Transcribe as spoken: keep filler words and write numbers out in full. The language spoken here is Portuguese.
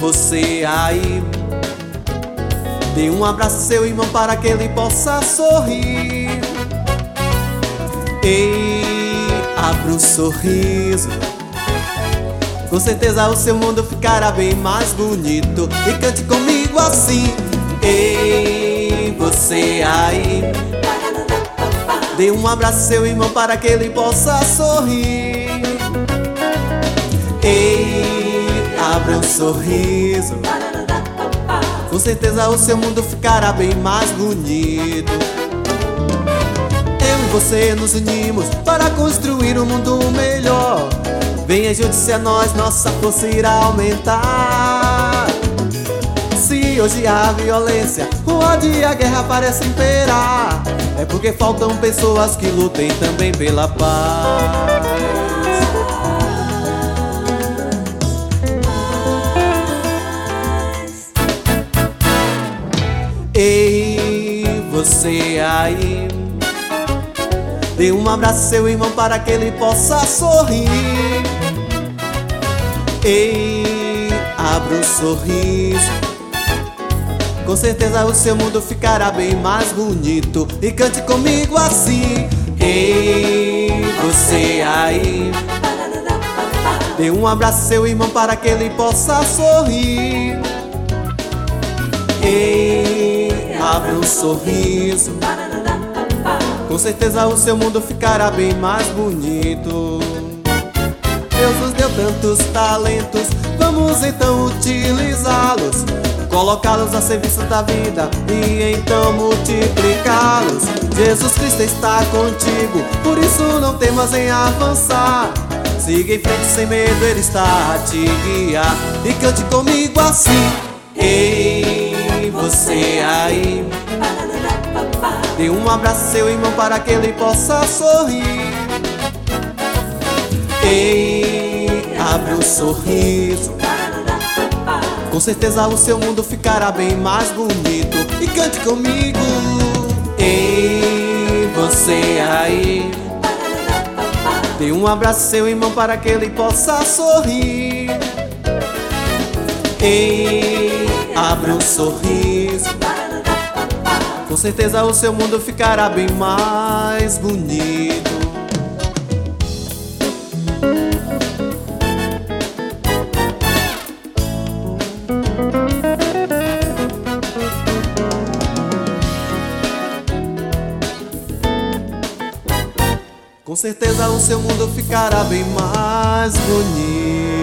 você aí, dê um abraço ao seu irmão para que ele possa sorrir. Ei, abra um sorriso, com certeza o seu mundo ficará bem mais bonito. E cante comigo assim: ei, você aí, dê um abraço ao seu irmão para que ele possa sorrir. Ei, abra um sorriso, com certeza o seu mundo ficará bem mais bonito. Eu e você nos unimos para construir um mundo melhor. Venha junte-se a nós, nossa força irá aumentar. Se hoje há violência, o ódio e a guerra parecem imperar, é porque faltam pessoas que lutem também pela paz. Ei, você aí, dê um abraço ao seu irmão para que ele possa sorrir. Ei, abra um sorriso, com certeza o seu mundo ficará bem mais bonito. E cante comigo assim: ei, você aí, dê um abraço ao seu irmão para que ele possa sorrir. Ei, abra um sorriso, com certeza o seu mundo ficará bem mais bonito. Deus nos deu tantos talentos, vamos então utilizá-los, colocá-los a serviço da vida e então multiplicá-los. Jesus Cristo está contigo, por isso não temas em avançar. Siga em frente sem medo, Ele está a te guiar. E cante comigo assim: ei, você aí, dê um abraço ao seu irmão para que ele possa sorrir. Ei, abra um sorriso, com certeza o seu mundo ficará bem mais bonito. E cante comigo: ei, você aí, dê um abraço ao seu irmão para que ele possa sorrir. Ei, abra um sorriso, com certeza o seu mundo ficará bem mais bonito. Com certeza o seu mundo ficará bem mais bonito.